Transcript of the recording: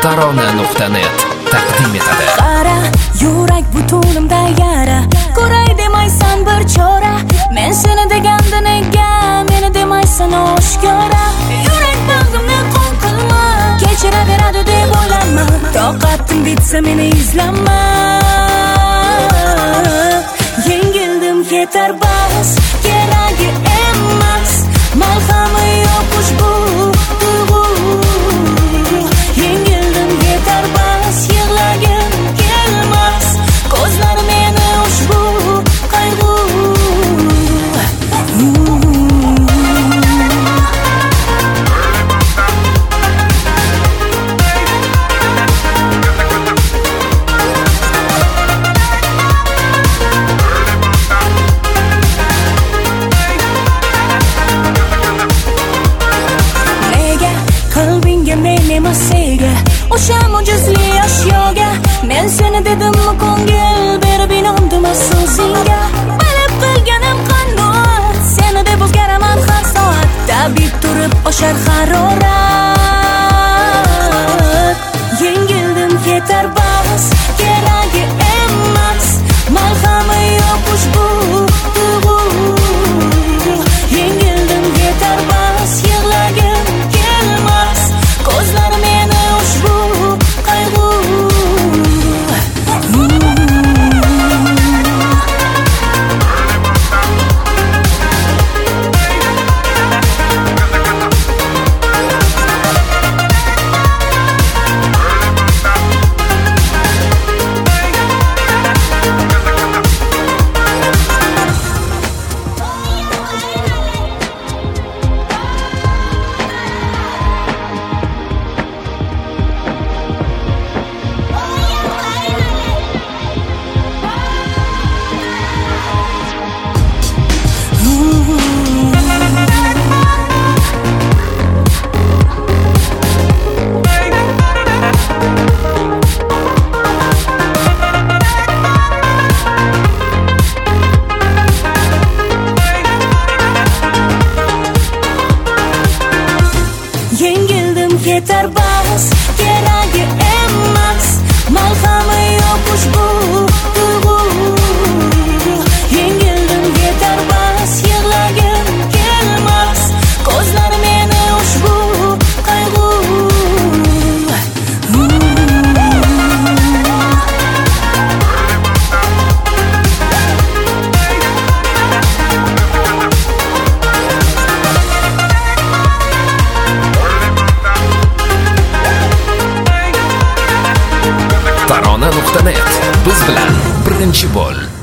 Tarona.net taqdim etadi. Qara, yurak butunimda yara, ko'ray demaysan bir chora. Men seni deganda nega, meni demaysan oshkora. Yurak bag'imni qon qilma, kechiraveradi deb o'ylama. Toqatim bitsa meni izlama. Yengildim ketar bas, keragi emas, malhami yo'q ushbu tuyg'u. Yengildim ketar bas, yig'lagim kelmas, ko'zlar meni ushbu qayg'u. O'sha mo'jizli ashyoga men seni dedimmi ko'ngil berib inondim so'zingga. Bilib qilganim qandoq, seni deb o'zgaraman har soat. Tabib turib oshar harorat. Yengildim ketar bas, keragi emas, malhami yo'q ushbu tuyg'u. Yengildim ketar bas, yig'lagim kelmas, ko'zlar meni ushbu qayg'u. Yengildim ketar bas, keragi emas, malhami yo'q ushbu tuyg'u. Yengildim ketar bas, yig'lagim kelmas, ko'zlar meni ushbu qayg'u. Tarona.net biz bilan birinchi bo'l.